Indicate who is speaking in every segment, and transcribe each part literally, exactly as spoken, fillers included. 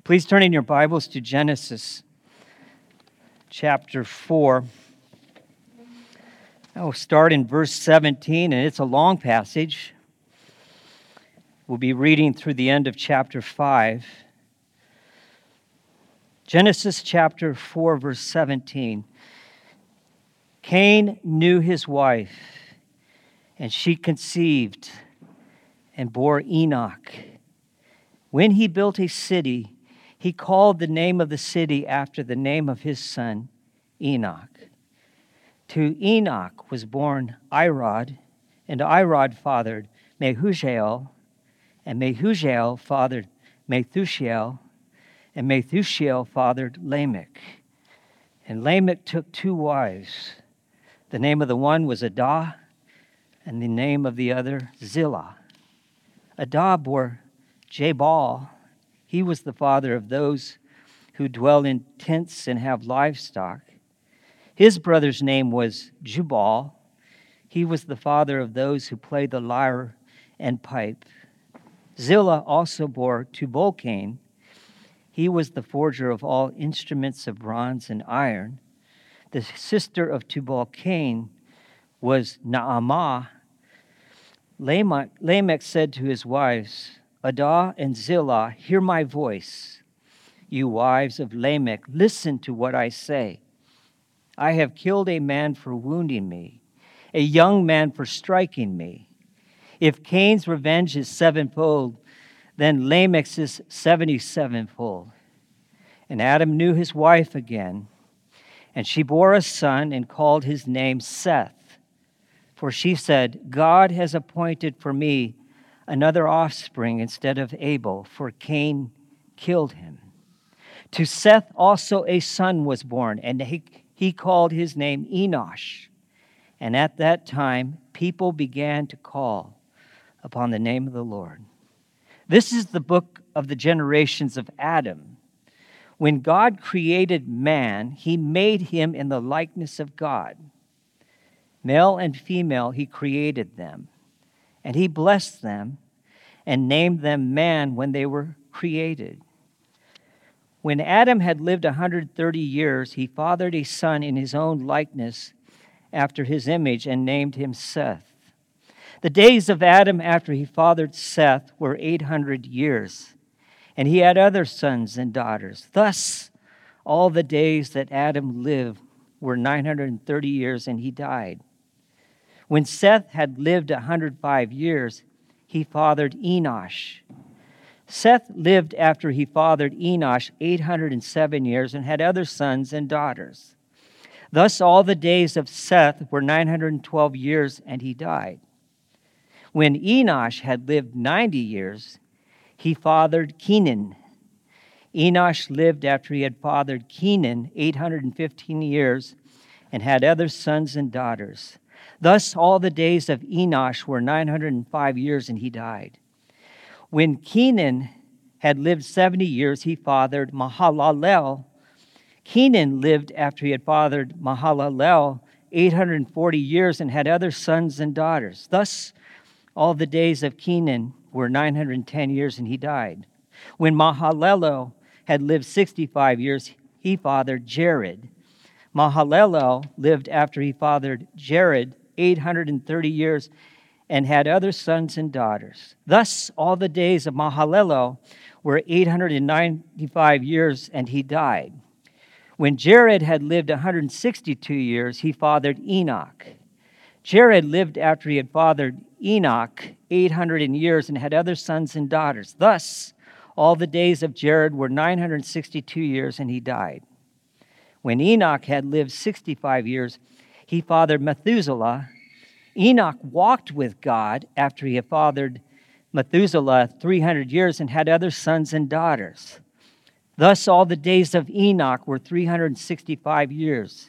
Speaker 1: Please turn in your Bibles to Genesis chapter four. I will start in verse seventeen, and it's a long passage. We'll be reading through the end of chapter five. Genesis chapter four, verse seventeen. Cain knew his wife, and she conceived and bore Enoch. When he built a city, he called the name of the city after the name of his son, Enoch. To Enoch was born Irad, and Irad fathered Mehujael, and Mehujael fathered Methushael, and Methushael fathered Lamech. And Lamech took two wives. The name of the one was Adah, and the name of the other Zillah. Adah bore Jabal. He was the father of those who dwell in tents and have livestock. His brother's name was Jubal. He was the father of those who play the lyre and pipe. Zillah also bore Tubal-Cain. He was the forger of all instruments of bronze and iron. The sister of Tubal-Cain was Naamah. Lamech, Lamech said to his wives, Adah and Zillah, hear my voice. You wives of Lamech, listen to what I say. I have killed a man for wounding me, a young man for striking me. If Cain's revenge is sevenfold, then Lamech's is seventy-sevenfold. And Adam knew his wife again, and she bore a son and called his name Seth. For she said, God has appointed for me another offspring instead of Abel, for Cain killed him. To Seth also a son was born, and he, he called his name Enosh. And at that time, people began to call upon the name of the Lord. This is the book of the generations of Adam. When God created man, he made him in the likeness of God. Male and female, he created them. And he blessed them and named them man when they were created. When Adam had lived one hundred thirty years, he fathered a son in his own likeness after his image and named him Seth. The days of Adam after he fathered Seth were eight hundred years, and he had other sons and daughters. Thus, all the days that Adam lived were nine hundred thirty years, and he died. When Seth had lived one hundred five years, he fathered Enosh. Seth lived after he fathered Enosh eight hundred seven years and had other sons and daughters. Thus all the days of Seth were nine hundred twelve years, and he died. When Enosh had lived ninety years, he fathered Kenan. Enosh lived after he had fathered Kenan eight hundred fifteen years and had other sons and daughters. Thus all the days of Enosh were nine hundred five years, and he died. When Kenan had lived seventy years, he fathered Mahalalel. Kenan lived after he had fathered Mahalalel eight hundred forty years and had other sons and daughters. Thus all the days of Kenan were nine hundred ten years, and he died. When Mahalalel had lived sixty-five years, he fathered Jared. Mahalalel lived after he fathered Jared eight hundred thirty years and had other sons and daughters. Thus, all the days of Mahalalel were eight hundred ninety-five years, and he died. When Jared had lived one hundred sixty-two years, he fathered Enoch. Jared lived after he had fathered Enoch eight hundred years and had other sons and daughters. Thus, all the days of Jared were nine hundred sixty-two years, and he died. When Enoch had lived sixty-five years, he fathered Methuselah. Enoch walked with God after he had fathered Methuselah three hundred years and had other sons and daughters. Thus all the days of Enoch were three hundred sixty-five years.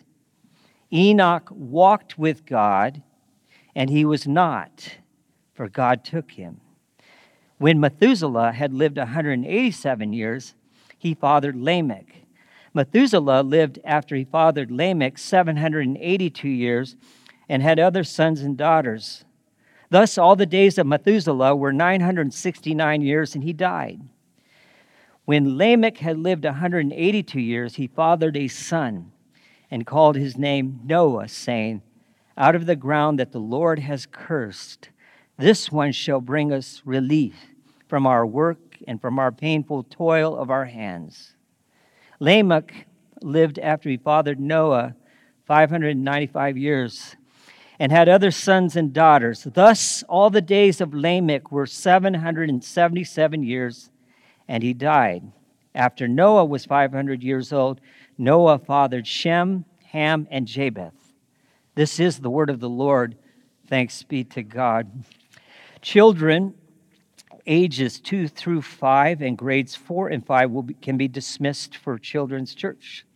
Speaker 1: Enoch walked with God, and he was not, for God took him. When Methuselah had lived one hundred eighty-seven years, he fathered Lamech. Methuselah lived after he fathered Lamech seven hundred eighty-two years and had other sons and daughters. Thus all the days of Methuselah were nine hundred sixty-nine years, and he died. When Lamech had lived one hundred eighty-two years, he fathered a son and called his name Noah, saying, out of the ground that the Lord has cursed, this one shall bring us relief from our work and from our painful toil of our hands. Lamech lived after he fathered Noah five hundred ninety-five years and had other sons and daughters. Thus all the days of Lamech were seven hundred seventy-seven years, and he died. After Noah was five hundred years old, Noah fathered Shem, Ham, and Japheth. This is the word of the Lord. Thanks be to God. Children ages two through five and grades four and five will be, can be dismissed for children's church.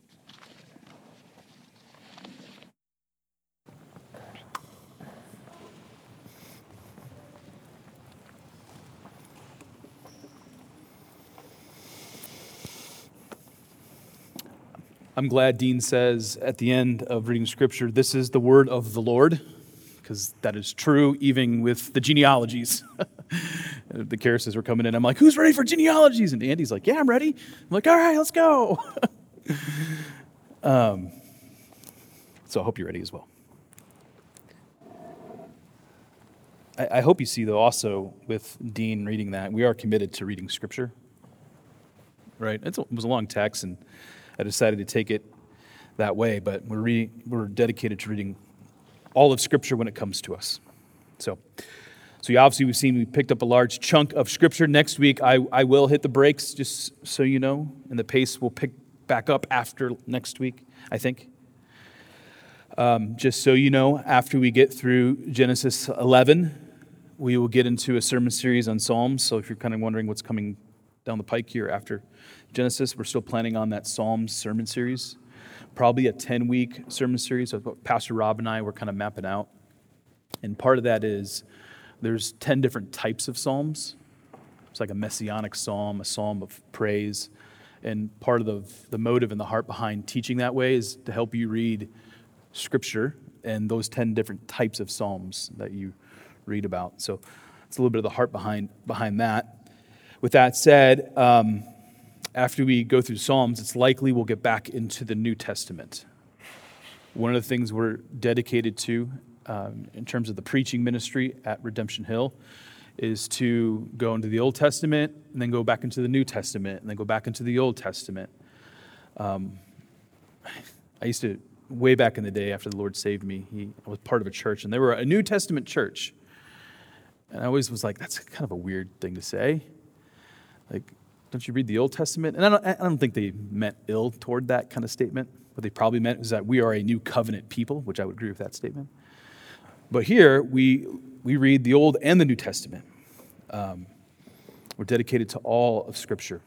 Speaker 2: I'm glad Dean says at the end of reading Scripture, this is the word of the Lord, because that is true even with the genealogies. The Karases were coming in. I'm like, who's ready for genealogies? And Andy's like, yeah, I'm ready. I'm like, all right, let's go. um, so I hope you're ready as well. I, I hope you see, though, also with Dean reading that, we are committed to reading Scripture. Right? It's a, it was a long text, and I decided to take it that way, but we're re, we're dedicated to reading all of Scripture when it comes to us. So, so you obviously we've seen we picked up a large chunk of Scripture. Next week, I, I will hit the brakes, just so you know, and the pace will pick back up after next week, I think. Um, just so you know, after we get through Genesis eleven, we will get into a sermon series on Psalms. So if you're kind of wondering what's coming down the pike here after Genesis, we're still planning on that Psalms sermon series, probably a ten-week sermon series. So Pastor Rob and I were kind of mapping out. And part of that is there's ten different types of psalms. It's like a messianic psalm, a psalm of praise. And part of the, the motive and the heart behind teaching that way is to help you read Scripture and those ten different types of psalms that you read about. So it's a little bit of the heart behind, behind that. With that said, um, after we go through Psalms, it's likely we'll get back into the New Testament. One of the things we're dedicated to um, in terms of the preaching ministry at Redemption Hill is to go into the Old Testament and then go back into the New Testament and then go back into the Old Testament. Um, I used to, way back in the day after the Lord saved me, he, I was part of a church, and they were a New Testament church. And I always was like, that's kind of a weird thing to say. Like, don't you read the Old Testament? And I don't, I don't think they meant ill toward that kind of statement. What they probably meant was that we are a new covenant people, which I would agree with that statement. But here, we we read the Old and the New Testament. Um, we're dedicated to all of Scripture.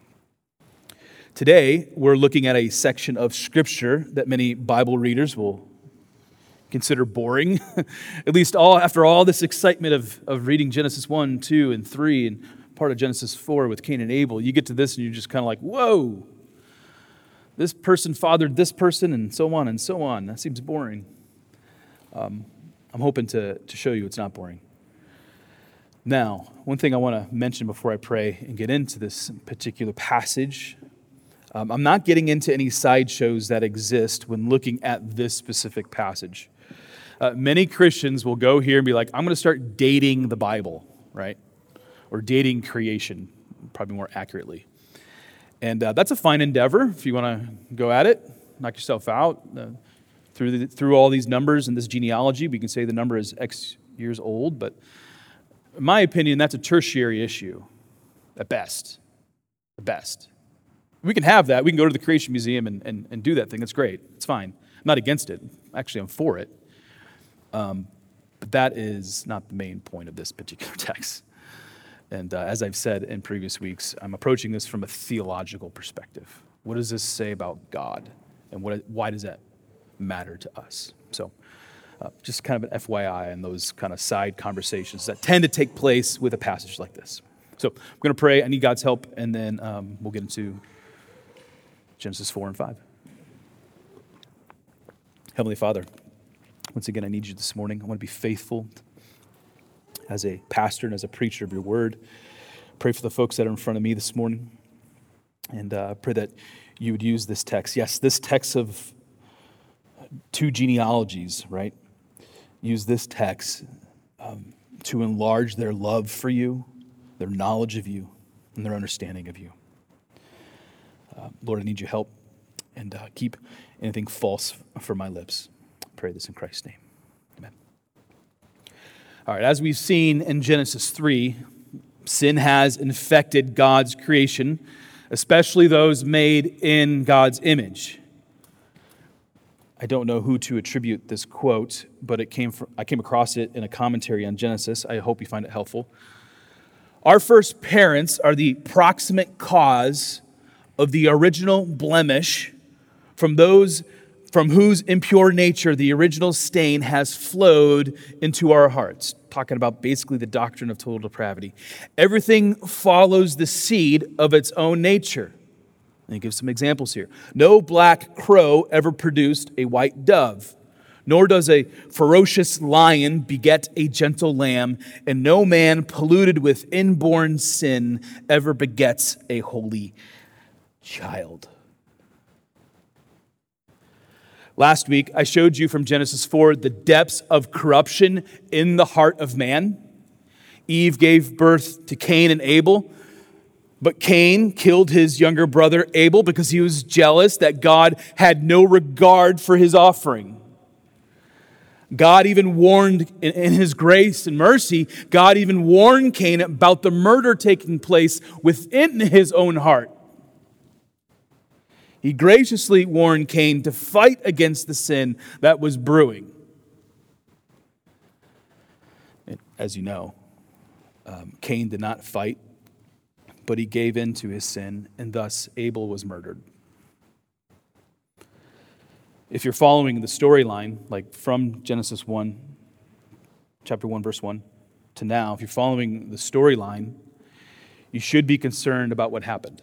Speaker 2: Today, we're looking at a section of Scripture that many Bible readers will consider boring. At least all after all this excitement of, of reading Genesis one, two, and three, and part of Genesis four with Cain and Abel, you get to this and you're just kind of like, whoa, this person fathered this person and so on and so on. That seems boring. Um, I'm hoping to, to show you it's not boring. Now, one thing I want to mention before I pray and get into this particular passage, um, I'm not getting into any sideshows that exist when looking at this specific passage. Uh, many Christians will go here and be like, I'm going to start dating the Bible, right? Or dating creation, probably more accurately. And uh, that's a fine endeavor if you want to go at it, knock yourself out. Uh, through the, through all these numbers and this genealogy, we can say the number is X years old, but in my opinion, that's a tertiary issue at best. At best. We can have that. We can go to the Creation Museum and, and, and do that thing. That's great. It's fine. I'm not against it. Actually, I'm for it. Um, but that is not the main point of this particular text. And uh, as I've said in previous weeks, I'm approaching this from a theological perspective. What does this say about God? And what? why does that matter to us? So uh, just kind of an F Y I and those kind of side conversations that tend to take place with a passage like this. So I'm going to pray. I need God's help, and then um, we'll get into Genesis four and five. Heavenly Father, once again, I need you this morning. I want to be faithful as a pastor and as a preacher of your word. Pray for the folks that are in front of me this morning. And uh, I pray that you would use this text. Yes, this text of two genealogies, right? Use this text um, to enlarge their love for you, their knowledge of you, and their understanding of you. Uh, Lord, I need your help, and uh, keep anything false from my lips. I pray this in Christ's name. Amen. All right, as we've seen in Genesis three, sin has infected God's creation, especially those made in God's image. I don't know who to attribute this quote, but it came from, I came across it in a commentary on Genesis. I hope you find it helpful. Our first parents are the proximate cause of the original blemish from those from whose impure nature the original stain has flowed into our hearts. Talking about basically the doctrine of total depravity. Everything follows the seed of its own nature. And he gives some examples here. No black crow ever produced a white dove, nor does a ferocious lion beget a gentle lamb, and no man polluted with inborn sin ever begets a holy child. Last week, I showed you from Genesis four the depths of corruption in the heart of man. Eve gave birth to Cain and Abel, but Cain killed his younger brother Abel because he was jealous that God had no regard for his offering. God even warned, in his grace and mercy, God even warned Cain about the murder taking place within his own heart. He graciously warned Cain to fight against the sin that was brewing. As you know, um, Cain did not fight, but he gave in to his sin, and thus Abel was murdered. If you're following the storyline, like from Genesis one, chapter one, verse one, to now, if you're following the storyline, you should be concerned about what happened.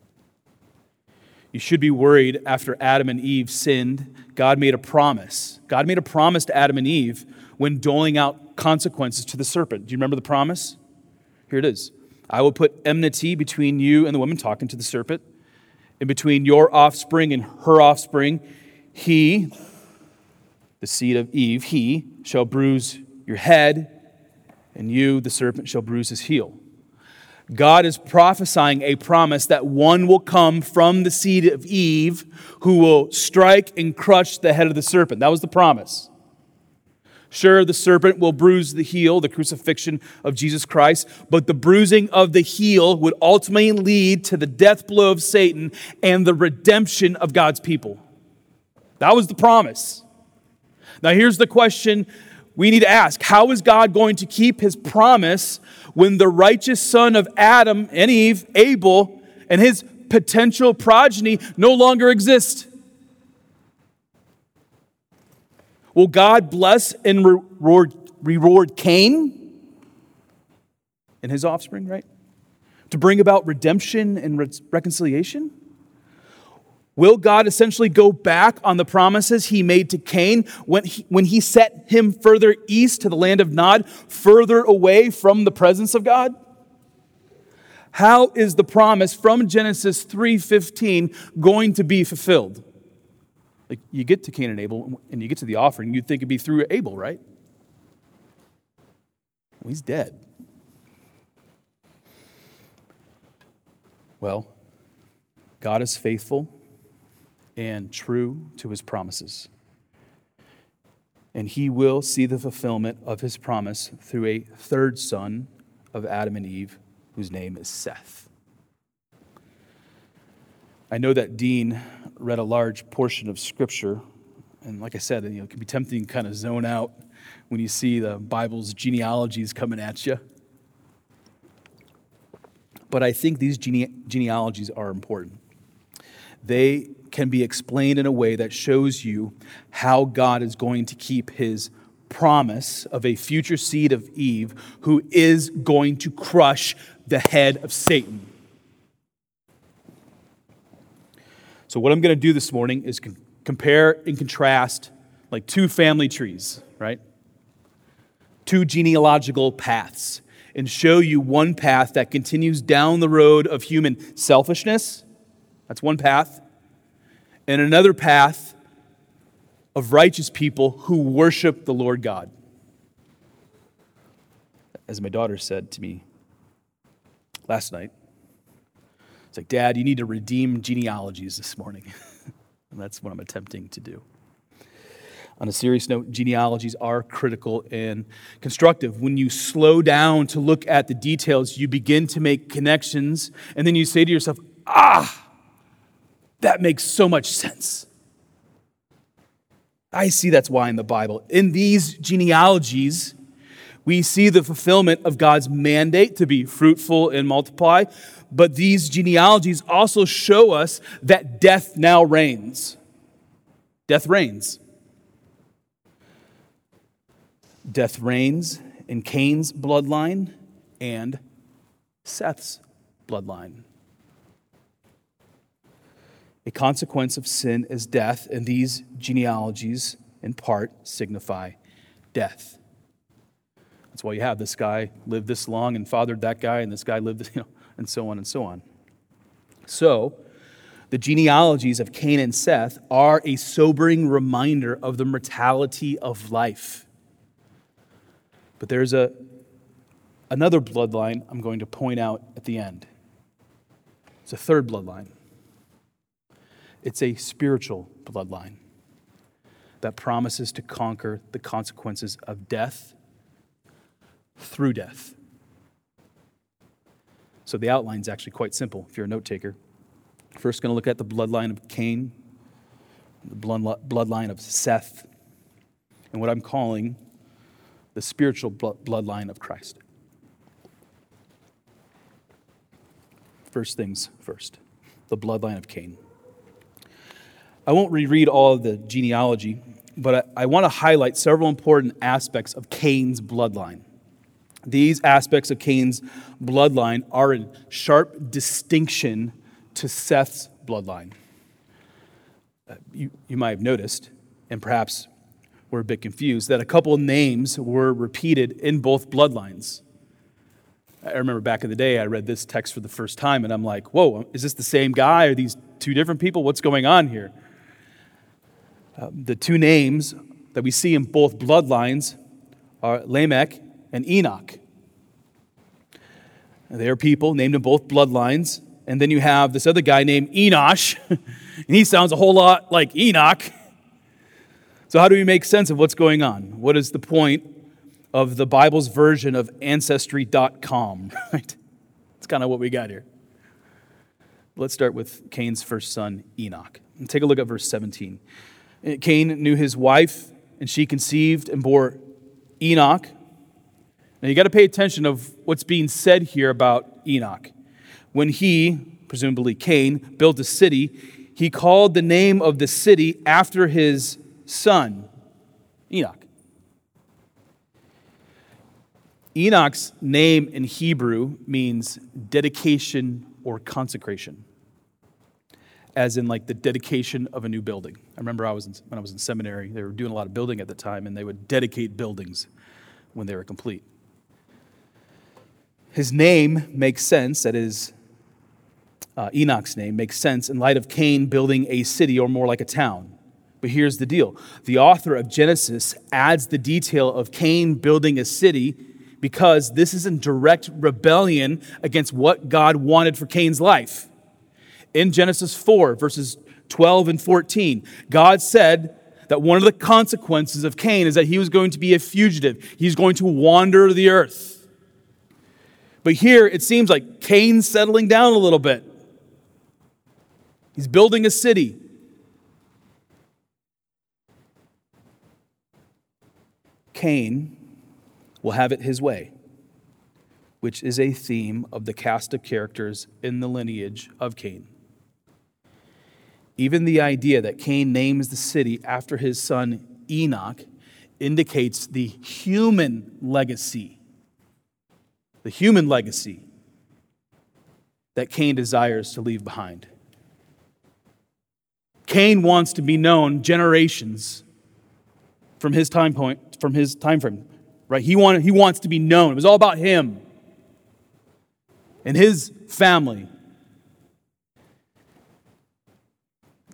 Speaker 2: You should be worried after Adam and Eve sinned. God made a promise. God made a promise to Adam and Eve when doling out consequences to the serpent. Do you remember the promise? Here it is. I will put enmity between you and the woman, talking to the serpent, and between your offspring and her offspring. He, the seed of Eve, he shall bruise your head, and you, the serpent, shall bruise his heel. God is prophesying a promise that one will come from the seed of Eve who will strike and crush the head of the serpent. That was the promise. Sure, the serpent will bruise the heel, the crucifixion of Jesus Christ, but the bruising of the heel would ultimately lead to the death blow of Satan and the redemption of God's people. That was the promise. Now here's the question we need to ask. How is God going to keep his promise when the righteous son of Adam and Eve, Abel, and his potential progeny no longer exist? Will God bless and reward, reward Cain and his offspring, right? To bring about redemption and re- reconciliation? Will God essentially go back on the promises he made to Cain when he, when he set him further east to the land of Nod, further away from the presence of God? How is the promise from Genesis three fifteen going to be fulfilled? Like, you get to Cain and Abel, and you get to the offering, you'd think it'd be through Abel, right? Well, he's dead. Well, God is faithful and true to his promises. And he will see the fulfillment of his promise through a third son of Adam and Eve, whose name is Seth. I know that Dean read a large portion of Scripture, and like I said, you know, it can be tempting to kind of zone out when you see the Bible's genealogies coming at you. But I think these gene- genealogies are important. They can be explained in a way that shows you how God is going to keep his promise of a future seed of Eve who is going to crush the head of Satan. So what I'm going to do this morning is com- compare and contrast like two family trees, right? Two genealogical paths, and show you one path that continues down the road of human selfishness That's one path. And another path of righteous people who worship the Lord God. As my daughter said to me last night, it's like, Dad, you need to redeem genealogies this morning. And that's what I'm attempting to do. On a serious note, genealogies are critical and constructive. When you slow down to look at the details, you begin to make connections, and then you say to yourself, ah, that makes so much sense. I see that's why in the Bible. In these genealogies, we see the fulfillment of God's mandate to be fruitful and multiply, but these genealogies also show us that death now reigns. Death reigns. Death reigns in Cain's bloodline and Seth's bloodline. A consequence of sin is death, and these genealogies, in part, signify death. That's why you have this guy lived this long and fathered that guy, and this guy lived, you know, and so on and so on. So, the genealogies of Cain and Seth are a sobering reminder of the mortality of life. But there's a another bloodline I'm going to point out at the end. It's a third bloodline. It's a spiritual bloodline that promises to conquer the consequences of death through death. So the outline is actually quite simple if you're a note taker. First, going to look at the bloodline of Cain, the bloodline of Seth, and what I'm calling the spiritual bloodline of Christ. First things first, the bloodline of Cain. I won't reread all of the genealogy, but I, I want to highlight several important aspects of Cain's bloodline. These aspects of Cain's bloodline are in sharp distinction to Seth's bloodline. Uh, you, you might have noticed, and perhaps were a bit confused, that a couple of names were repeated in both bloodlines. I remember back in the day, I read this text for the first time, and I'm like, whoa, is this the same guy? Are these two different people? What's going on here? Uh, the two names that we see in both bloodlines are Lamech and Enoch. They are people named in both bloodlines. And then you have this other guy named Enosh, and he sounds a whole lot like Enoch. So how do we make sense of what's going on? What is the point of the Bible's version of Ancestry dot com, right? That's kind of what we got here. Let's start with Cain's first son, Enoch. And take a look at verse seventeen. Cain knew his wife, and she conceived and bore Enoch. Now you got to pay attention of what's being said here about Enoch. When he, presumably Cain, built a city, he called the name of the city after his son, Enoch. Enoch's name in Hebrew means dedication or consecration, as in like the dedication of a new building. I remember I was in, when I was in seminary, they were doing a lot of building at the time, and they would dedicate buildings when they were complete. His name makes sense, that is, uh, Enoch's name makes sense in light of Cain building a city, or more like a town. But here's the deal. The author of Genesis adds the detail of Cain building a city because this is in direct rebellion against what God wanted for Cain's life. In Genesis four, verses twelve and fourteen, God said that one of the consequences of Cain is that he was going to be a fugitive. He's going to wander the earth. But here it seems like Cain's settling down a little bit. He's building a city. Cain will have it his way, which is a theme of the cast of characters in the lineage of Cain. Even the idea that Cain names the city after his son Enoch indicates the human legacy, the human legacy that Cain desires to leave behind. Cain wants to be known generations from his time point, from his time frame, right? He wanted, he wants to be known. It was all about him and his family.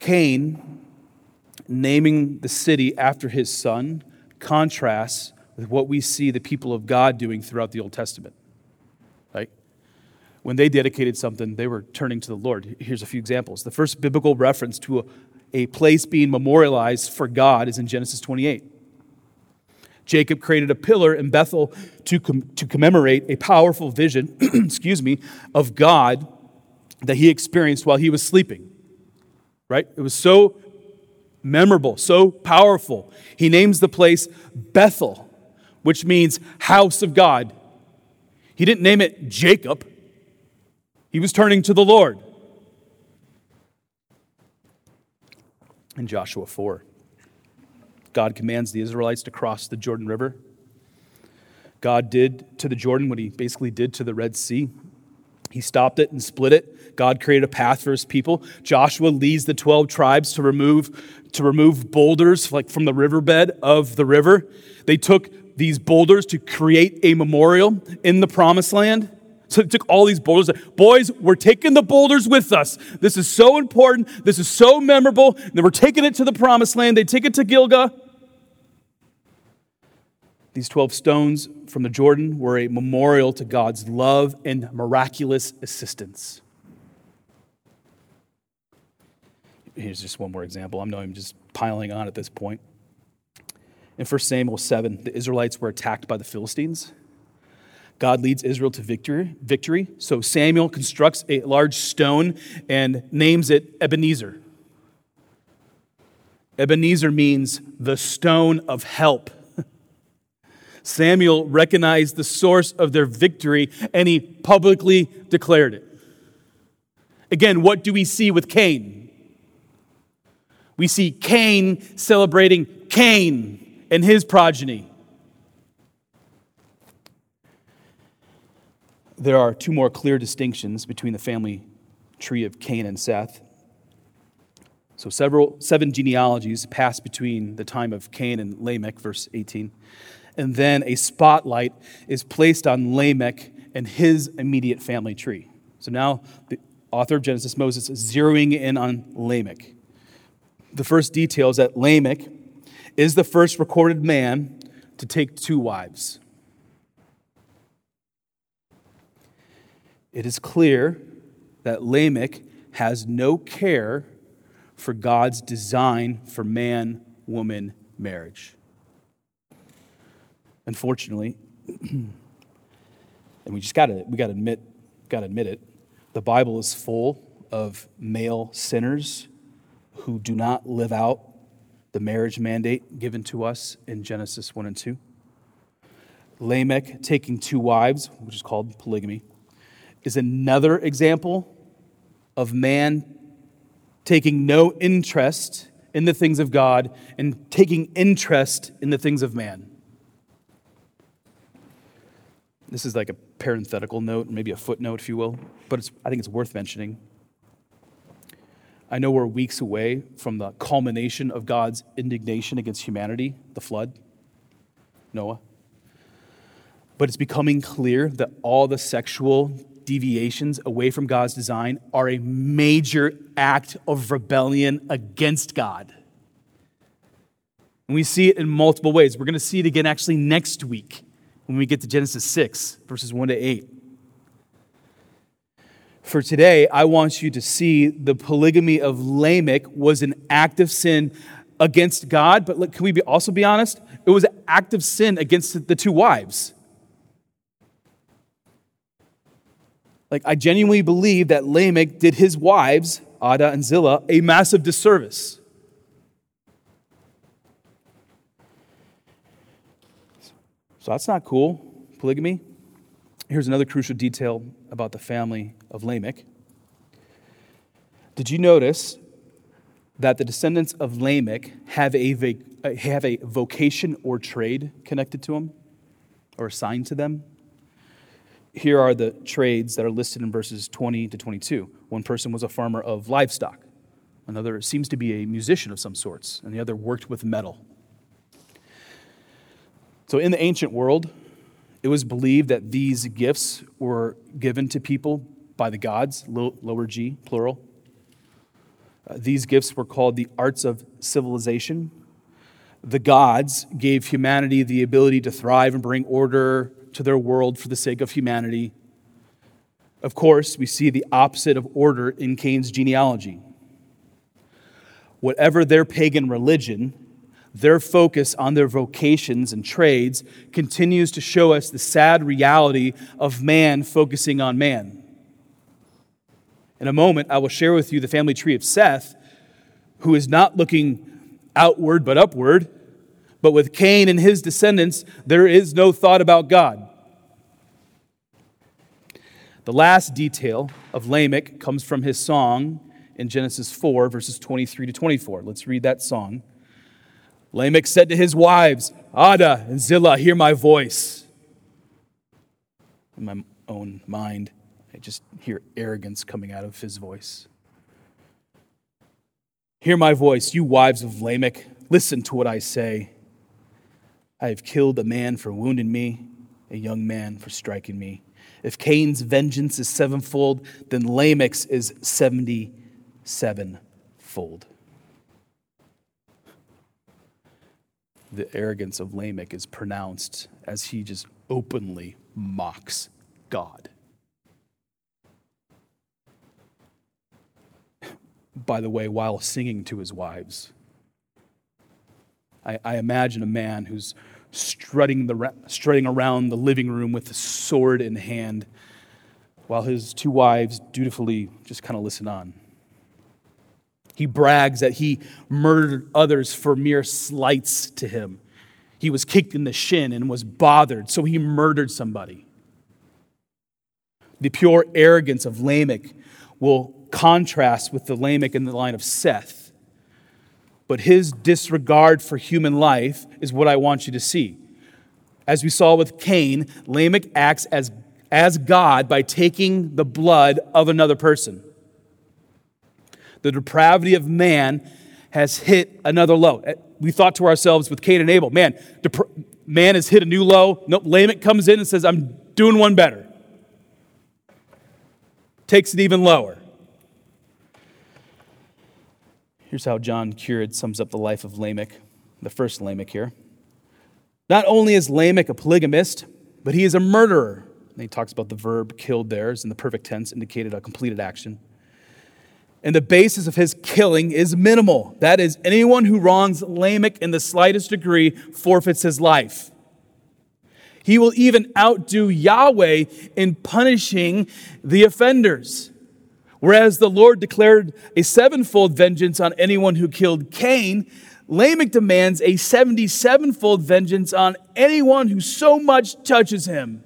Speaker 2: Cain naming the city after his son contrasts with what we see the people of God doing throughout the Old Testament. Right? When they dedicated something, they were turning to the Lord. Here's a few examples. The first biblical reference to a, a place being memorialized for God is in Genesis twenty-eight. Jacob created a pillar in Bethel to, com- to commemorate a powerful vision, excuse me, of God that he experienced while he was sleeping. Right? It was so memorable, so powerful. He names the place Bethel, which means house of God. He didn't name it Jacob. He was turning to the Lord. In Joshua four, God commands the Israelites to cross the Jordan River. God did to the Jordan what he basically did to the Red Sea. He stopped it and split it. God created a path for his people. Joshua leads the twelve tribes to remove, to remove boulders like from the riverbed of the river. They took these boulders to create a memorial in the promised land. So they took all these boulders. Boys, we're taking the boulders with us. This is so important. This is so memorable. And we're taking it to the promised land. They take it to Gilgal. These twelve stones from the Jordan were a memorial to God's love and miraculous assistance. Here's just one more example. I'm not even just piling on at this point. In First Samuel seven, the Israelites were attacked by the Philistines. God leads Israel to victory. victory. So Samuel constructs a large stone and names it Ebenezer. Ebenezer means the stone of help. Samuel recognized the source of their victory, and he publicly declared it. Again, what do we see with Cain? We see Cain celebrating Cain and his progeny. There are two more clear distinctions between the family tree of Cain and Seth. So several seven genealogies pass between the time of Cain and Lamech, verse eighteen. And then a spotlight is placed on Lamech and his immediate family tree. So now the author of Genesis, Moses, is zeroing in on Lamech. The first detail is that Lamech is the first recorded man to take two wives. It is clear that Lamech has no care for God's design for man-woman marriage. Unfortunately, and we just gotta we gotta admit, gotta admit it, the Bible is full of male sinners who do not live out the marriage mandate given to us in Genesis one and two. Lamech taking two wives, which is called polygamy, is another example of man taking no interest in the things of God and taking interest in the things of man. This is like a parenthetical note, maybe a footnote, if you will, but it's, I think it's worth mentioning. I know we're weeks away from the culmination of God's indignation against humanity, the flood, Noah. But it's becoming clear that all the sexual deviations away from God's design are a major act of rebellion against God. And we see it in multiple ways. We're going to see it again actually next week when we get to Genesis six, verses one to eight. For today, I want you to see the polygamy of Lamech was an act of sin against God, but can we be, also be honest? It was an act of sin against the two wives. Like, I genuinely believe that Lamech did his wives, Adah and Zillah, a massive disservice. So that's not cool, polygamy. Here's another crucial detail about the family of Lamech. Did you notice that the descendants of Lamech have a, have a vocation or trade connected to them or assigned to them? Here are the trades that are listed in verses twenty to twenty-two. One person was a farmer of livestock. Another seems to be a musician of some sorts, and the other worked with metal. So in the ancient world, it was believed that these gifts were given to people by the gods, lower G, plural. Uh, these gifts were called the arts of civilization. The gods gave humanity the ability to thrive and bring order to their world for the sake of humanity. Of course, we see the opposite of order in Cain's genealogy. Whatever their pagan religion, their focus on their vocations and trades continues to show us the sad reality of man focusing on man. In a moment, I will share with you the family tree of Seth, who is not looking outward but upward. But with Cain and his descendants, there is no thought about God. The last detail of Lamech comes from his song in Genesis four, verses twenty-three to twenty-four. Let's read that song. Lamech said to his wives, Adah and Zillah, hear my voice. In my own mind, I just hear arrogance coming out of his voice. Hear my voice, you wives of Lamech. Listen to what I say. I have killed a man for wounding me, a young man for striking me. If Cain's vengeance is sevenfold, then Lamech's is seventy-sevenfold. The arrogance of Lamech is pronounced as he just openly mocks God. By the way, while singing to his wives, I, I imagine a man who's strutting the strutting around the living room with a sword in hand, while his two wives dutifully just kind of listen on. He brags that he murdered others for mere slights to him. He was kicked in the shin and was bothered, so he murdered somebody. The pure arrogance of Lamech will contrast with the Lamech in the line of Seth. But his disregard for human life is what I want you to see. As we saw with Cain, Lamech acts as, as God by taking the blood of another person. The depravity of man has hit another low. We thought to ourselves with Cain and Abel, man, dep- man has hit a new low. Nope, Lamech comes in and says, I'm doing one better. Takes it even lower. Here's how John Currid sums up the life of Lamech, the first Lamech here. Not only is Lamech a polygamist, but he is a murderer. And he talks about the verb killed there as in the perfect tense, indicated a completed action. And the basis of his killing is minimal. That is, anyone who wrongs Lamech in the slightest degree forfeits his life. He will even outdo Yahweh in punishing the offenders. Whereas the Lord declared a sevenfold vengeance on anyone who killed Cain, Lamech demands a seventy-sevenfold vengeance on anyone who so much touches him.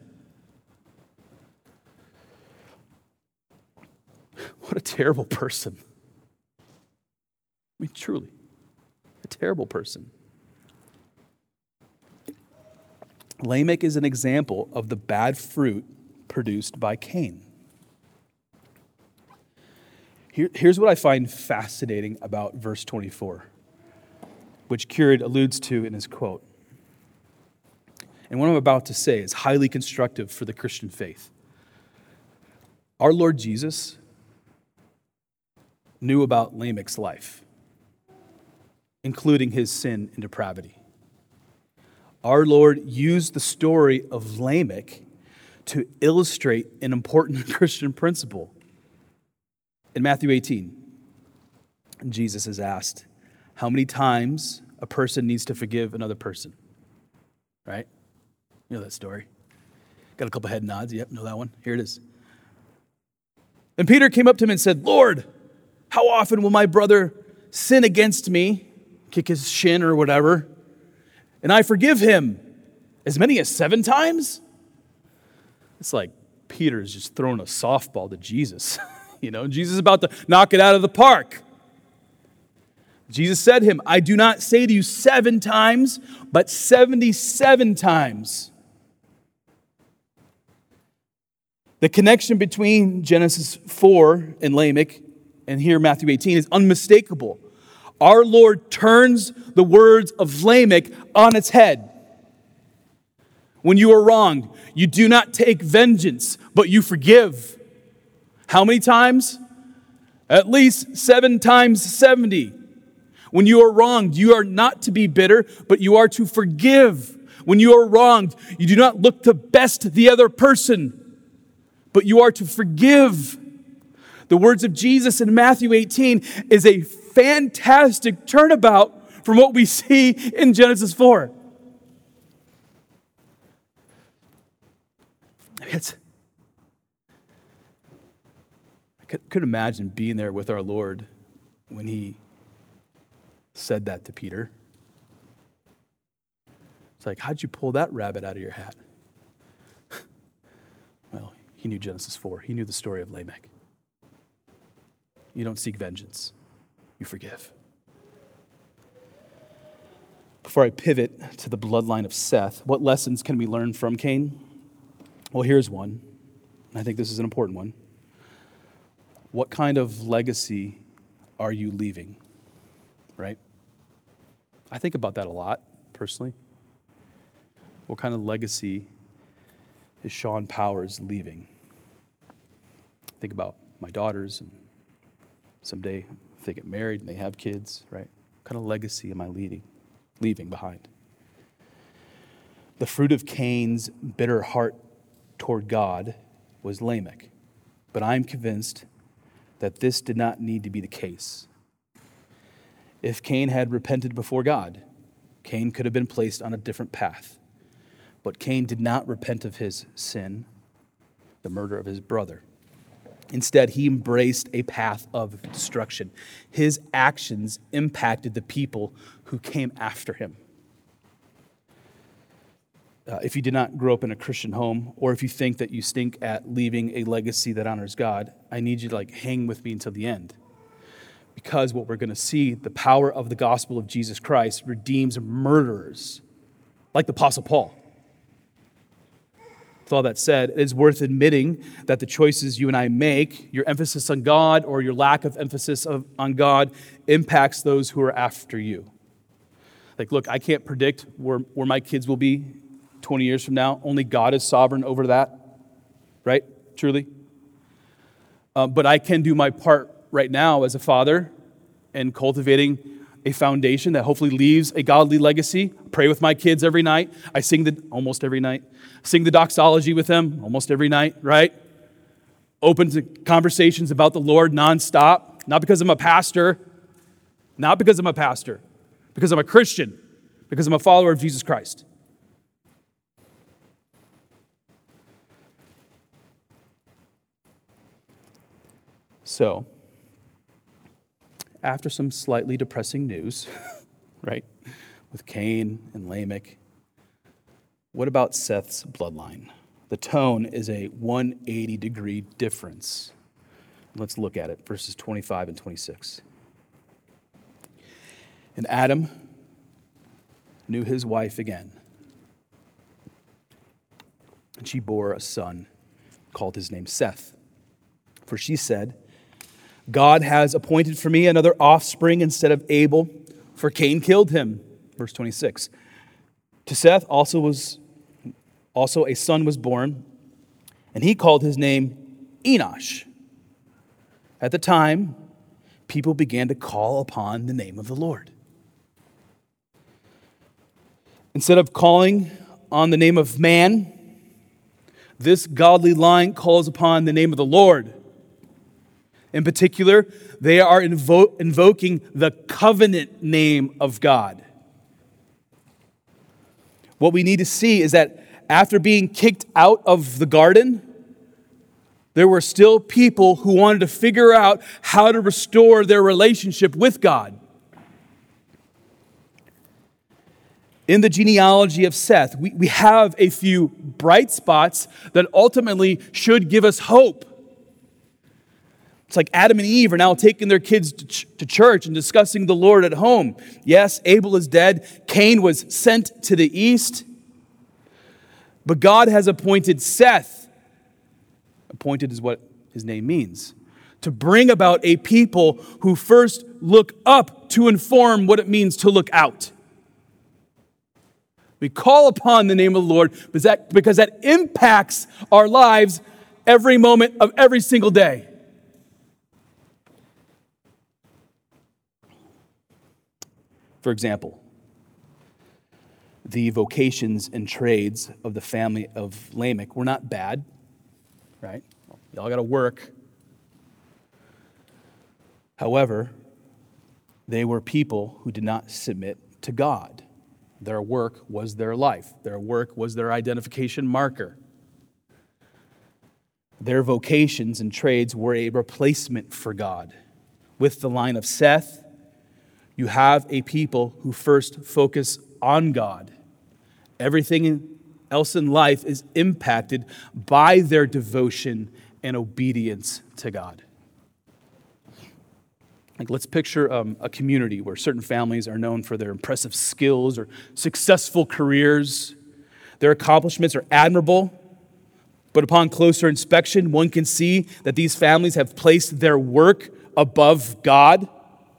Speaker 2: What a terrible person. I mean, truly, a terrible person. Lamech is an example of the bad fruit produced by Cain. Here, here's what I find fascinating about verse twenty-four, which Currid alludes to in his quote. And what I'm about to say is highly constructive for the Christian faith. Our Lord Jesus knew about Lamech's life, including his sin and depravity. Our Lord used the story of Lamech to illustrate an important Christian principle. In Matthew eighteen, Jesus is asked how many times a person needs to forgive another person. Right? You know that story. Got a couple head nods. Yep, know that one. Here it is. And Peter came up to him and said, Lord, how often will my brother sin against me, kick his shin or whatever, and I forgive him? As many as seven times? It's like Peter's just throwing a softball to Jesus. You know, Jesus is about to knock it out of the park. Jesus said to him, I do not say to you seven times, but seventy-seven times. The connection between Genesis four and Lamech and here Matthew eighteen is unmistakable. Our Lord turns the words of Lamech on its head. When you are wronged, you do not take vengeance, but you forgive. How many times? At least seven times seventy. When you are wronged, you are not to be bitter, but you are to forgive. When you are wronged, you do not look to best the other person, but you are to forgive. The words of Jesus in Matthew eighteen is a fantastic turnabout from what we see in Genesis four. It's, I could, could imagine being there with our Lord when he said that to Peter. It's like, how'd you pull that rabbit out of your hat? Well, he knew Genesis four. He knew the story of Lamech. You don't seek vengeance. You forgive. Before I pivot to the bloodline of Seth, what lessons can we learn from Cain? Well, here's one. I think this is an important one. What kind of legacy are you leaving? Right? I think about that a lot, personally. What kind of legacy is Sean Powers leaving? Think about my daughters, and someday if they get married and they have kids, right? What kind of legacy am I leading, leaving behind? The fruit of Cain's bitter heart toward God was Lamech, but I'm convinced that this did not need to be the case. If Cain had repented before God, Cain could have been placed on a different path. But Cain did not repent of his sin, the murder of his brother. Instead, he embraced a path of destruction. His actions impacted the people who came after him. Uh, if you did not grow up in a Christian home, or if you think that you stink at leaving a legacy that honors God, I need you to like hang with me until the end. Because what we're going to see, the power of the gospel of Jesus Christ redeems murderers, like the Apostle Paul. With all that said, it is worth admitting that the choices you and I make, your emphasis on God or your lack of emphasis of, on God, impacts those who are after you. Like, look, I can't predict where, where my kids will be twenty years from now. Only God is sovereign over that, right? Truly. Uh, but I can do my part right now as a father in cultivating a foundation that hopefully leaves a godly legacy. Pray with my kids every night. I sing the, almost every night, sing the doxology with them almost every night, right? Open to conversations about the Lord nonstop. Not because I'm a pastor, not because I'm a pastor, because I'm a Christian, because I'm a follower of Jesus Christ. So, after some slightly depressing news, right, with Cain and Lamech, what about Seth's bloodline? The tone is a one hundred eighty degree difference. Let's look at it, verses twenty-five and twenty-six. And Adam knew his wife again, and she bore a son, called his name Seth. For she said, God has appointed for me another offspring instead of Abel, for Cain killed him. Verse twenty-six. To Seth also was also a son was born, and he called his name Enosh. At the time, people began to call upon the name of the Lord. Instead of calling on the name of man, this godly line calls upon the name of the Lord. In particular, they are invo- invoking the covenant name of God. What we need to see is that after being kicked out of the garden, there were still people who wanted to figure out how to restore their relationship with God. In the genealogy of Seth, we, we have a few bright spots that ultimately should give us hope. It's like Adam and Eve are now taking their kids to, ch- to church and discussing the Lord at home. Yes, Abel is dead. Cain was sent to the east. But God has appointed Seth, appointed is what his name means, to bring about a people who first look up to inform what it means to look out. We call upon the name of the Lord because that, because that impacts our lives every moment of every single day. For example, the vocations and trades of the family of Lamech were not bad, right? Y'all got to work. However, they were people who did not submit to God. Their work was their life. Their work was their identification marker. Their vocations and trades were a replacement for God. With the line of Seth, you have a people who first focus on God. Everything else in life is impacted by their devotion and obedience to God. Like, let's picture um, a community where certain families are known for their impressive skills or successful careers. Their accomplishments are admirable, but upon closer inspection, one can see that these families have placed their work above God.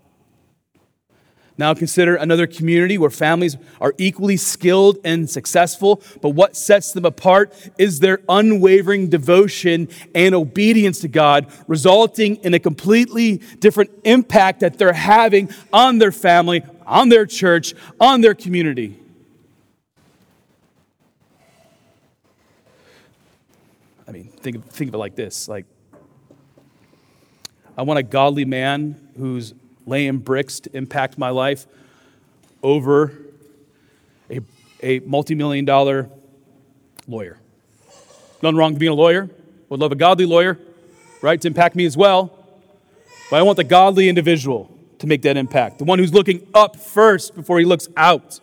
Speaker 2: Now consider another community where families are equally skilled and successful, but what sets them apart is their unwavering devotion and obedience to God, resulting in a completely different impact that they're having on their family, on their church, on their community. I mean, think of, think of it like this. Like, I want a godly man who's laying bricks to impact my life over a, a multi-million dollar lawyer. Nothing wrong with being a lawyer. Would love a godly lawyer, right, to impact me as well. But I want the godly individual to make that impact. The one who's looking up first before he looks out.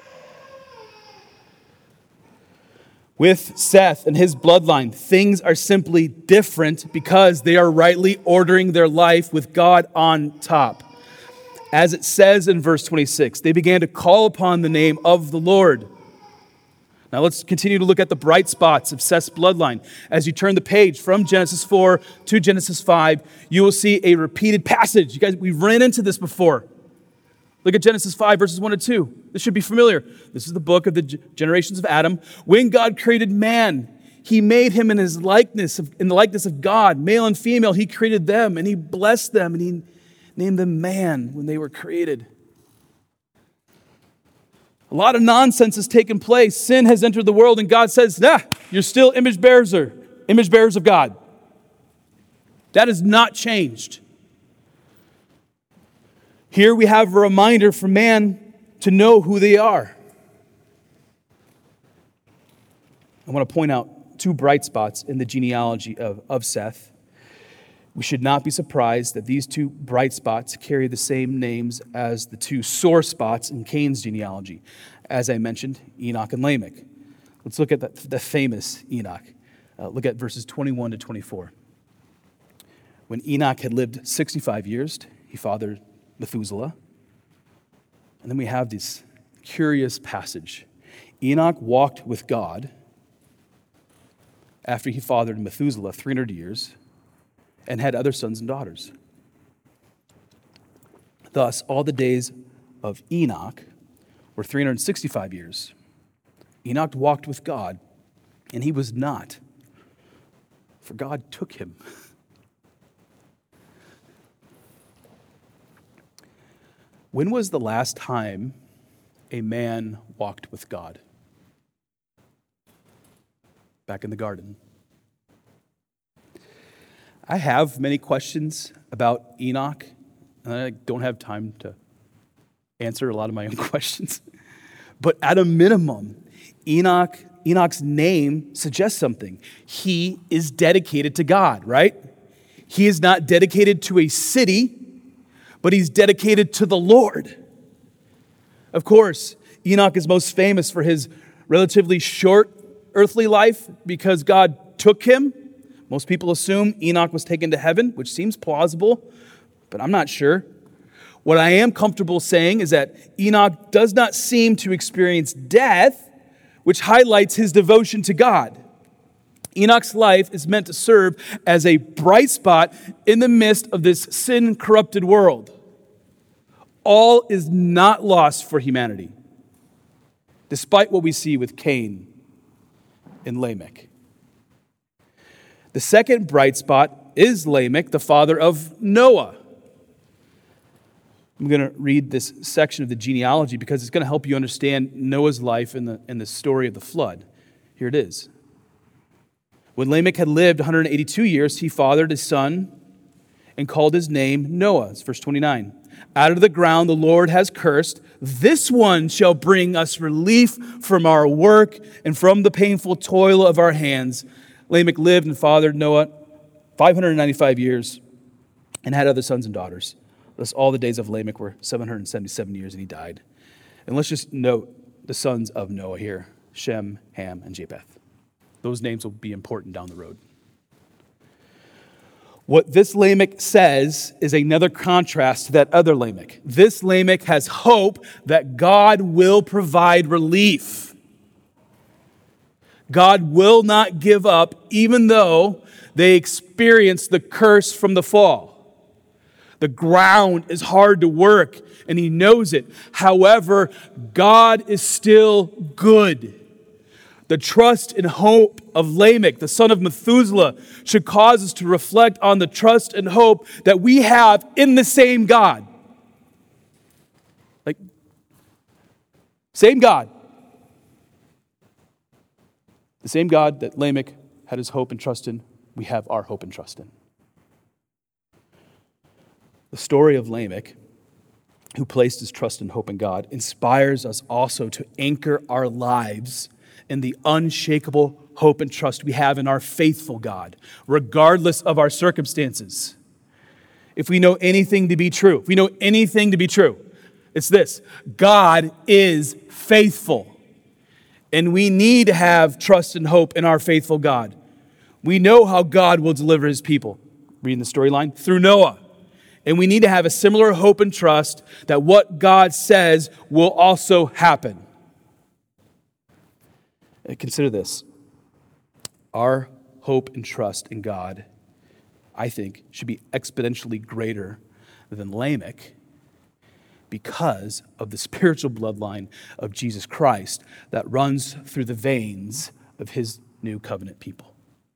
Speaker 2: With Seth and his bloodline, things are simply different because they are rightly ordering their life with God on top. As it says in verse twenty-six, they began to call upon the name of the Lord. Now let's continue to look at the bright spots of Seth's bloodline. As you turn the page from Genesis four to Genesis five, you will see a repeated passage. You guys, we've ran into this before. Look at Genesis five, verses one to two. This should be familiar. This is the book of the generations of Adam. When God created man, he made him in his likeness, of, in the likeness of God. Male and female, he created them, and he blessed them, and he named them man when they were created. A lot of nonsense has taken place. Sin has entered the world, and God says, nah, you're still image bearers, or image bearers of God. That has not changed. Here we have a reminder for man to know who they are. I want to point out two bright spots in the genealogy of, of Seth. We should not be surprised that these two bright spots carry the same names as the two sore spots in Cain's genealogy. As I mentioned, Enoch and Lamech. Let's look at the, the famous Enoch. Uh, look at verses twenty-one to twenty-four. When Enoch had lived sixty-five years, he fathered Methuselah. And then we have this curious passage. Enoch walked with God after he fathered Methuselah three hundred years and had other sons and daughters. Thus, all the days of Enoch were three hundred sixty-five years. Enoch walked with God, and he was not, for God took him. When was the last time a man walked with God? Back in the garden. I have many questions about Enoch, and I don't have time to answer a lot of my own questions. But at a minimum, Enoch, Enoch's name suggests something. He is dedicated to God, right? He is not dedicated to a city, but he's dedicated to the Lord. Of course, Enoch is most famous for his relatively short earthly life because God took him. Most people assume Enoch was taken to heaven, which seems plausible, but I'm not sure. What I am comfortable saying is that Enoch does not seem to experience death, which highlights his devotion to God. Enoch's life is meant to serve as a bright spot in the midst of this sin-corrupted world. All is not lost for humanity, despite what we see with Cain and Lamech. The second bright spot is Lamech, the father of Noah. I'm going to read this section of the genealogy because it's going to help you understand Noah's life and the, and the story of the flood. Here it is. When Lamech had lived one hundred eighty-two years, he fathered a son and called his name Noah. It's verse twenty-nine. Out of the ground the Lord has cursed. This one shall bring us relief from our work and from the painful toil of our hands. Lamech lived and fathered Noah five hundred ninety-five years and had other sons and daughters. Thus all the days of Lamech were seven hundred seventy-seven years, and he died. And let's just note the sons of Noah here, Shem, Ham, and Japheth. Those names will be important down the road. What this Lamech says is another contrast to that other Lamech. This Lamech has hope that God will provide relief. God will not give up even though they experience the curse from the fall. The ground is hard to work, and he knows it. However, God is still good. The trust and hope of Lamech, the son of Methuselah, should cause us to reflect on the trust and hope that we have in the same God. Like, same God. The same God that Lamech had his hope and trust in, we have our hope and trust in. The story of Lamech, who placed his trust and hope in God, inspires us also to anchor our lives in the unshakable hope and trust we have in our faithful God, regardless of our circumstances. If we know anything to be true, if we know anything to be true, it's this: God is faithful. And we need to have trust and hope in our faithful God. We know how God will deliver his people, reading the storyline, through Noah. And we need to have a similar hope and trust that what God says will also happen. Consider this. Our hope and trust in God, I think, should be exponentially greater than Lamech because of the spiritual bloodline of Jesus Christ that runs through the veins of his new covenant people.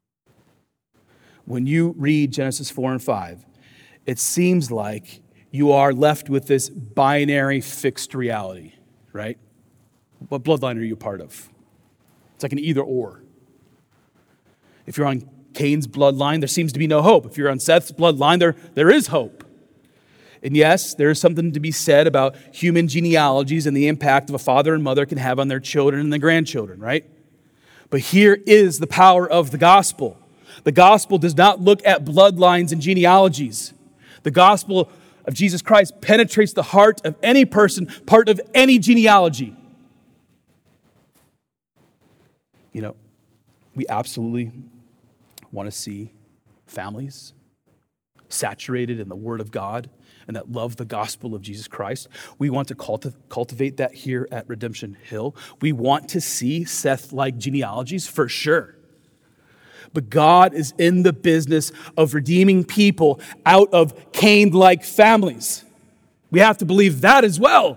Speaker 2: When you read Genesis four and five, it seems like you are left with this binary fixed reality, right? What bloodline are you a part of? It's like an either or. If you're on Cain's bloodline, there seems to be no hope. If you're on Seth's bloodline, there, there is hope. And yes, there is something to be said about human genealogies and the impact of a father and mother can have on their children and their grandchildren, right? But here is the power of the gospel. The gospel does not look at bloodlines and genealogies. The gospel of Jesus Christ penetrates the heart of any person, part of any genealogy. You know, we absolutely want to see families saturated in the Word of God and that love the gospel of Jesus Christ. We want to culti- cultivate that here at Redemption Hill. We want to see Seth-like genealogies for sure. But God is in the business of redeeming people out of Cain-like families. We have to believe that as well.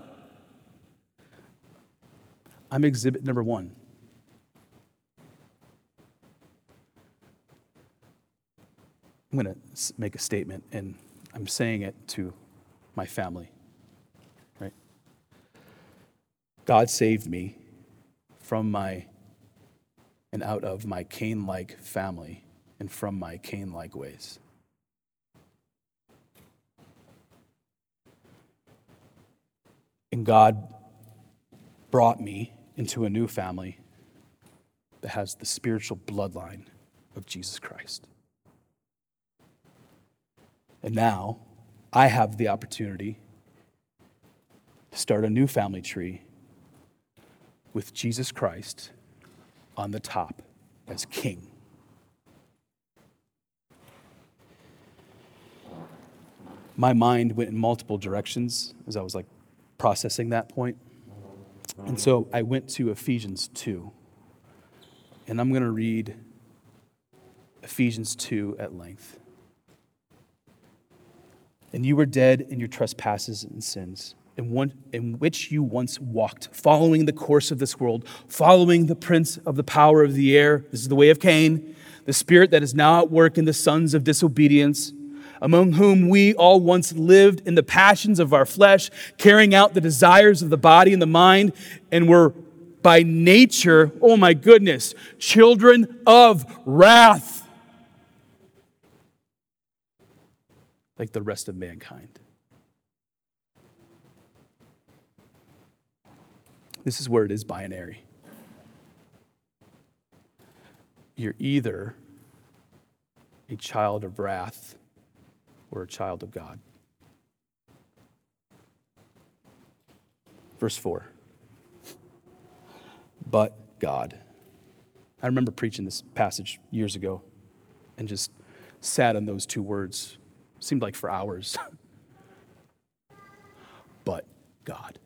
Speaker 2: I'm exhibit number one. I'm going to make a statement, and I'm saying it to my family, right? God saved me from my and out of my Cain-like family and from my Cain-like ways. And God brought me into a new family that has the spiritual bloodline of Jesus Christ. And now I have the opportunity to start a new family tree with Jesus Christ on the top as King. My mind went in multiple directions as I was like processing that point. And so I went to Ephesians two. And I'm going to read Ephesians two at length. And you were dead in your trespasses and sins, in, one, in which you once walked, following the course of this world, following the prince of the power of the air. This is the way of Cain, the spirit that is now at work in the sons of disobedience, among whom we all once lived in the passions of our flesh, carrying out the desires of the body and the mind, and were by nature, oh my goodness, children of wrath, like the rest of mankind. This is where it is binary. You're either a child of wrath or a child of God. Verse four. But God. I remember preaching this passage years ago and just sat on those two words. Seemed like for hours. But God.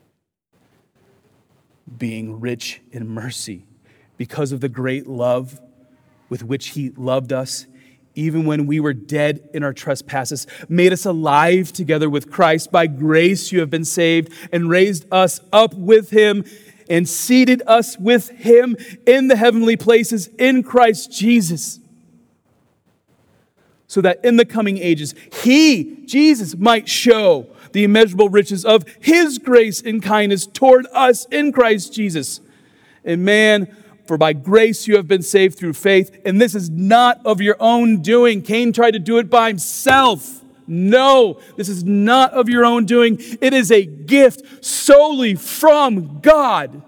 Speaker 2: Being rich in mercy, because of the great love with which he loved us, even when we were dead in our trespasses, made us alive together with Christ. By grace you have been saved, and raised us up with him, and seated us with him in the heavenly places in Christ Jesus, so that in the coming ages he, Jesus, might show the immeasurable riches of his grace and kindness toward us in Christ Jesus. And man, for by grace you have been saved through faith, and this is not of your own doing. Cain tried to do it by himself. No, this is not of your own doing. It is a gift solely from God.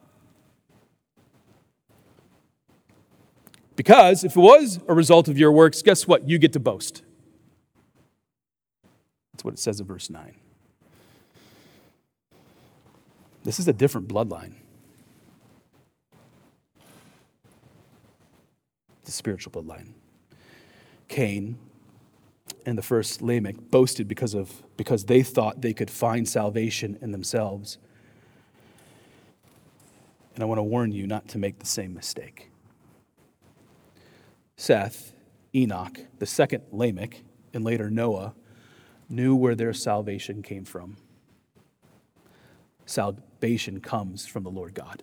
Speaker 2: Because if it was a result of your works, guess what? You get to boast. That's what it says in verse nine. This is a different bloodline. The spiritual bloodline. Cain and the first Lamech boasted because of because they thought they could find salvation in themselves. And I want to warn you not to make the same mistake. Seth, Enoch, the second Lamech, and later Noah, knew where their salvation came from. Salvation comes from the Lord God.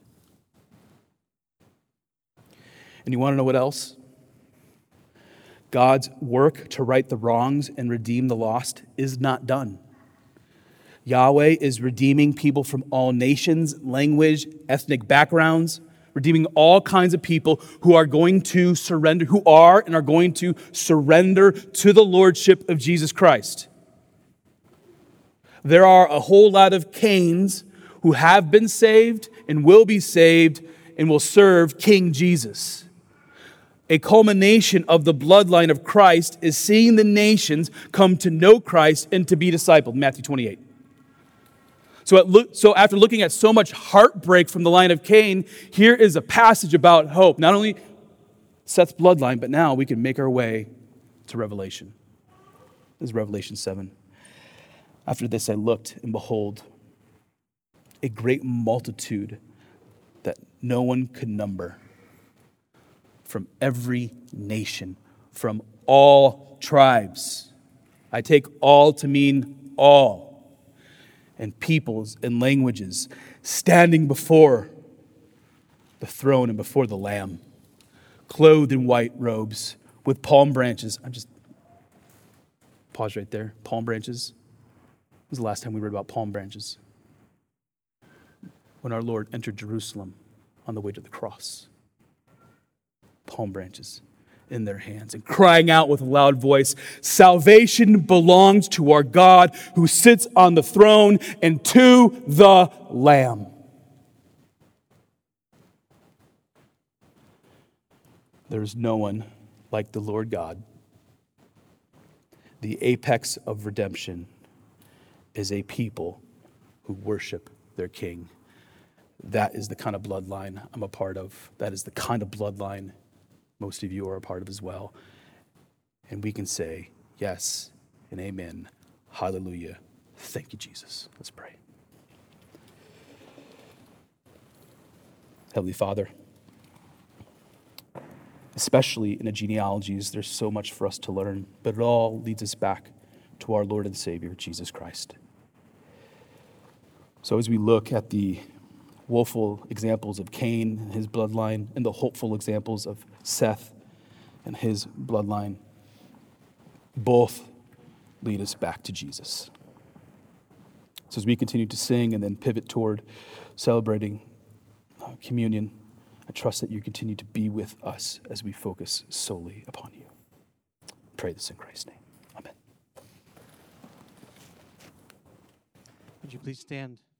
Speaker 2: And you want to know what else? God's work to right the wrongs and redeem the lost is not done. Yahweh is redeeming people from all nations, language, ethnic backgrounds, redeeming all kinds of people who are going to surrender, who are and are going to surrender to the lordship of Jesus Christ. There are a whole lot of Cains who have been saved and will be saved and will serve King Jesus. A culmination of the bloodline of Christ is seeing the nations come to know Christ and to be discipled. Matthew twenty-eight. So, at lo- so after looking at so much heartbreak from the line of Cain, here is a passage about hope. Not only Seth's bloodline, but now we can make our way to Revelation. This is Revelation seven. After this I looked, and behold, a great multitude that no one could number, from every nation, from all tribes. I take all to mean all. And peoples and languages standing before the throne and before the Lamb, clothed in white robes with palm branches. I'm just, pause right there. Palm branches. When was the last time we read about palm branches? When our Lord entered Jerusalem on the way to the cross. Palm branches in their hands and crying out with a loud voice, salvation belongs to our God who sits on the throne and to the Lamb. There is no one like the Lord God. The apex of redemption is a people who worship their King. That is the kind of bloodline I'm a part of. That is the kind of bloodline most of you are a part of as well. And we can say, yes and amen. Hallelujah. Thank you, Jesus. Let's pray. Heavenly Father, especially in the genealogies, there's so much for us to learn, but it all leads us back to our Lord and Savior, Jesus Christ. So as we look at the woeful examples of Cain and his bloodline, and the hopeful examples of Seth and his bloodline, both lead us back to Jesus. So as we continue to sing and then pivot toward celebrating uh, communion, I trust that you continue to be with us as we focus solely upon you. Pray this in Christ's name. Amen.
Speaker 3: Would you please stand?